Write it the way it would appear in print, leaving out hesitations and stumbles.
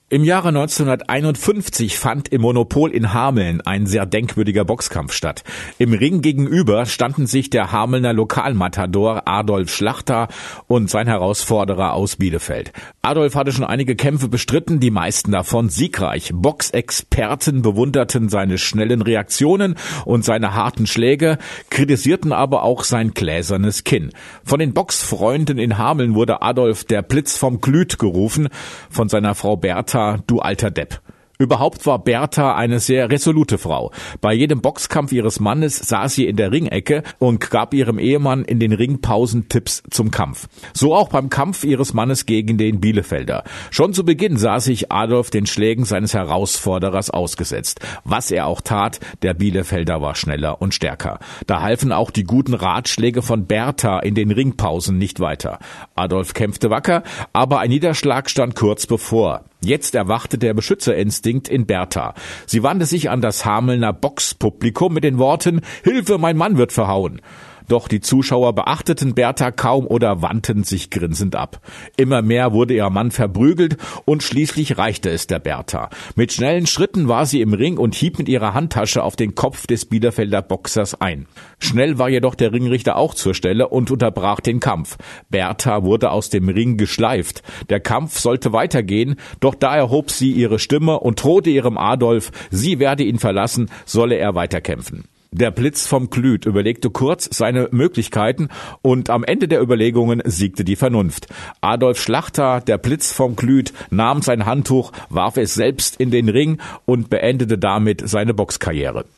Im Jahre 1951 fand im Monopol in Hameln ein sehr denkwürdiger Boxkampf statt. Im Ring gegenüber standen sich der Hamelner Lokalmatador Adolf Schlachter und sein Herausforderer aus Bielefeld. Adolf hatte schon einige Kämpfe bestritten, die meisten davon siegreich. Boxexperten bewunderten seine schnellen Reaktionen und seine harten Schläge, kritisierten aber auch sein gläsernes Kinn. Von den Boxfreunden in Hameln wurde Adolf der Blitz vom Glüt gerufen, von seiner Frau Bertha du alter Depp. Überhaupt war Bertha eine sehr resolute Frau. Bei jedem Boxkampf ihres Mannes saß sie in der Ringecke und gab ihrem Ehemann in den Ringpausen Tipps zum Kampf. So auch beim Kampf ihres Mannes gegen den Bielefelder. Schon zu Beginn sah sich Adolf den Schlägen seines Herausforderers ausgesetzt. Was er auch tat, der Bielefelder war schneller und stärker. Da halfen auch die guten Ratschläge von Bertha in den Ringpausen nicht weiter. Adolf kämpfte wacker, aber ein Niederschlag stand kurz bevor. Jetzt erwachte der Beschützerinstinkt in Bertha. Sie wandte sich an das Hamelner Boxpublikum mit den Worten: »Hilfe, mein Mann wird verhauen!« Doch die Zuschauer beachteten Bertha kaum oder wandten sich grinsend ab. Immer mehr wurde ihr Mann verprügelt und schließlich reichte es der Bertha. Mit schnellen Schritten war sie im Ring und hieb mit ihrer Handtasche auf den Kopf des Bielefelder Boxers ein. Schnell war jedoch der Ringrichter auch zur Stelle und unterbrach den Kampf. Bertha wurde aus dem Ring geschleift. Der Kampf sollte weitergehen, doch da erhob sie ihre Stimme und drohte ihrem Adolf, sie werde ihn verlassen, solle er weiterkämpfen. Der Blitz vom Glüt überlegte kurz seine Möglichkeiten und am Ende der Überlegungen siegte die Vernunft. Adolf Schlachter, der Blitz vom Glüt, nahm sein Handtuch, warf es selbst in den Ring und beendete damit seine Boxkarriere.